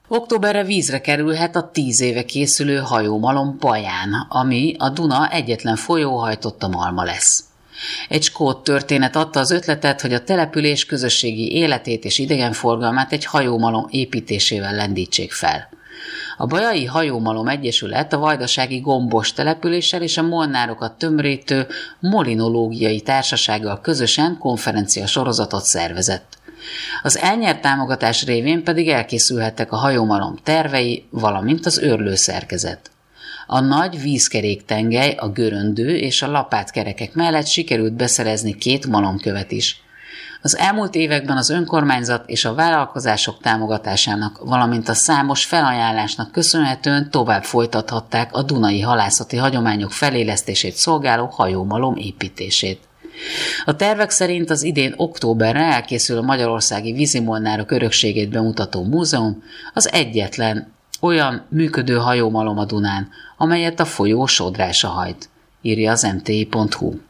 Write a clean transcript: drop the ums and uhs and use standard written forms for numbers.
Októberre vízre kerülhet a 10 éve készülő hajómalom Baján, ami a Duna egyetlen folyóhajtotta malma lesz. Egy skót történet adta az ötletet, hogy a település közösségi életét és idegenforgalmát egy hajómalom építésével lendítsék fel. A Bajai Hajómalom Egyesület a vajdasági Gombos településsel és a molnárokat tömörítő molinológiai társasággal közösen konferencia sorozatot szervezett. Az elnyert támogatás révén pedig elkészülhettek a hajómalom tervei, valamint az őrlőszerkezet. A nagy vízkeréktengely, a göröndő és a lapátkerekek mellett sikerült beszerezni 2 malomkövet is. Az elmúlt években az önkormányzat és a vállalkozások támogatásának, valamint a számos felajánlásnak köszönhetően tovább folytathatták a dunai halászati hagyományok felélesztését szolgáló hajómalom építését. A tervek szerint az idén októberre elkészül a magyarországi vízimolnárok örökségét bemutató múzeum, az egyetlen olyan működő hajómalom a Dunán, amelyet a folyó sodrása hajt, írja az mti.hu.